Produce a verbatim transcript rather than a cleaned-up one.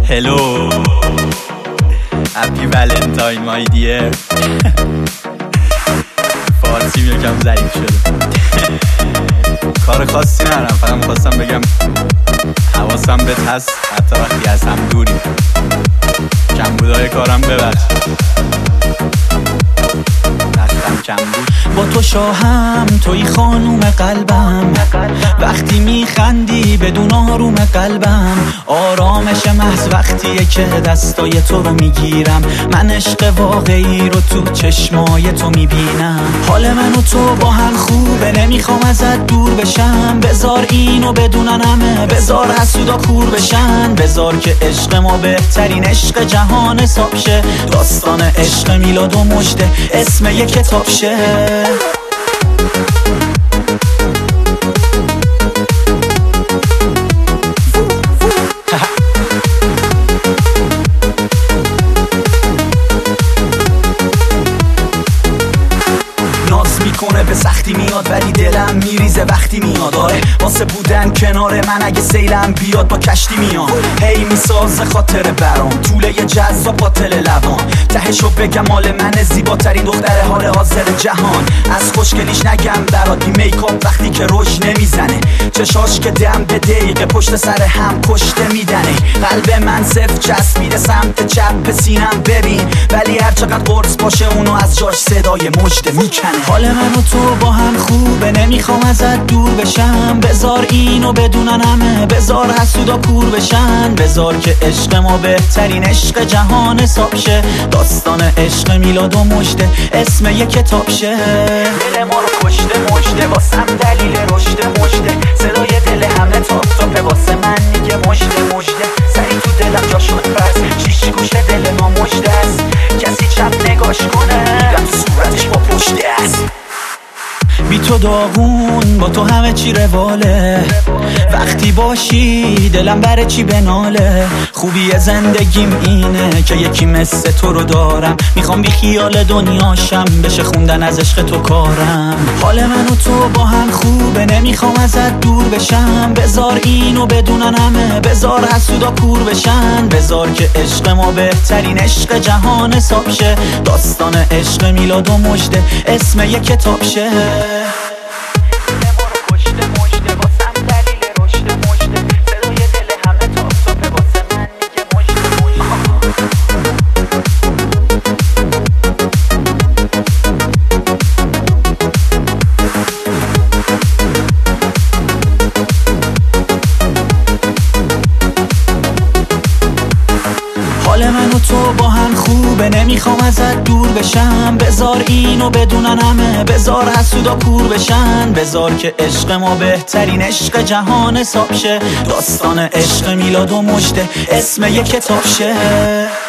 Hello Happy Valentine my dear فارسیم یکم ضعیف شده. کار خاصی ندارم، فقط خواستم بگم حواسم بهت هست حتی وقتی از هم دوریم. کمبودای کارم ببخش، رفتم کم بود. با تو شاهم، توی خانوم قلبم، وقتی میخندی بدون آروم قلبم. آرامش محض وقتیه که دستای تو رو میگیرم. من عشق واقعی رو تو چشمای تو میبینم. حال من و تو با هم خوبه، نمیخوام ازت دور بشم. بذار اینو بدونن همه، بذار حسودا کور بشن. بذار که عشق ما بهترین عشق جهان حساب شه. داستان عشق میلاد و مژده اسم یک کتاب شه. میکنه به سختی میاد ولی دلم میریزه وقتی میاد. آره واسه بودن کنار من اگه سیلم بیاد با کشتی میام. هی میسازه خاطر برام طوله یه جذاب قاتل لبان. تهشو بگم مال من زیباترین دختر حال حاضر جهان. از خوشگلیش نگم برات بی میکاپ وقتی که روش نمیزنه. چشاش که دم به دقیقه پشت سر هم کشته میدنه. قلب من صفر چسبیده سمت چپ سینم ببین. ولی هر چقدر قرص باشه اونو از جاش صدای مژده میکنه. حال من و تو با هم خوبه، نمیخوام ازت دور بشم. بذار اینو بدونن همه، بذار حسودا کور بشن. بذار که عشق ما بهترین عشق جهان حساب شه. داستان عشق میلاد و مژده اسم یک کتاب شه. دل ما رو کشته مژده، واسم دلیل رشد مژده. صدای دل همه تاپ تاپه واسه من میگه مژده مژده. سری تو دلم جا شد پس، شیش گوشه دل ما مژده است. کسی چپ نگاش کنه میگم صورتش با پشته است. بی تو داغون، با تو همه چی رواله. وقتی باشی دلم بره چی بناله. خوبی زندگیم اینه که یکی مثل تو رو دارم. میخوام بی خیال دنیاشم، بشه خوندن از عشق تو کارم. حال من و تو با هم خوبه، نمیخوام ازت دور بشم. بذار اینو بدونن همه، بذار حسودا کور بشن. بذار که عشق ما بهترین عشق جهان حساب شه. داستان عشق میلاد و مژده اسم یک کتاب شه. حال من و تو با هم خوبه، نمیخوام ازت دور بشم. بذار اینو بدونن همه، بذار حسودا کور بشن. بذار که عشق ما بهترین عشق جهان حساب شه. داستان عشق میلاد و مژده اسم یک کتاب شه.